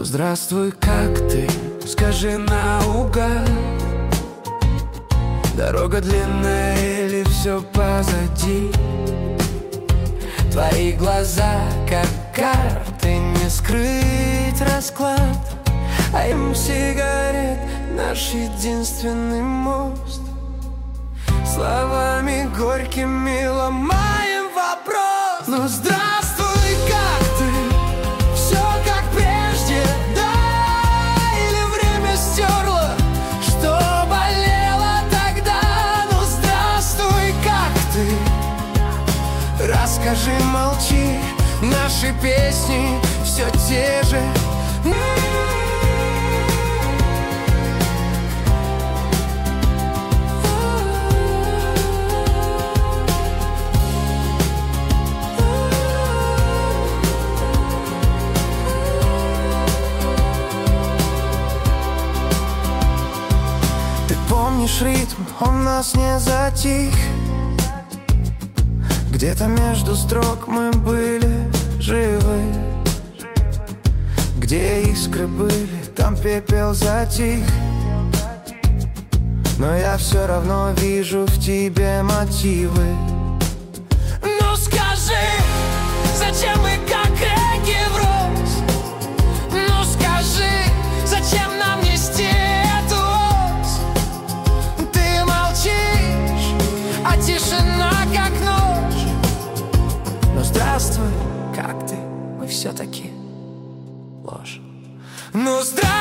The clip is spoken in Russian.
здравствуй, как ты? Скажи наугад. Дорога длинная или все позади? Твои глаза, как карты, не скрыть расклад. А им сигарет наш единственный мост. Словами горькими ломаем вопрос. Ну здравствуй, как ты? Все как прежде, да? Или время стерло, что болело тогда? Ну здравствуй, как ты? Расскажи, молчи, наши песни все те же. Помнишь ритм, он нас не затих. Где-то между строк мы были живы. Где искры были, там пепел затих. Но я все равно вижу в тебе мотивы. Ну скажи, зачем мы как реки врозь? Ну скажи, зачем нам нести эту ось? Ты молчишь, а тишина как ночь. Ну здравствуй, как ты? Мы все-таки ложь. Ну здравствуй.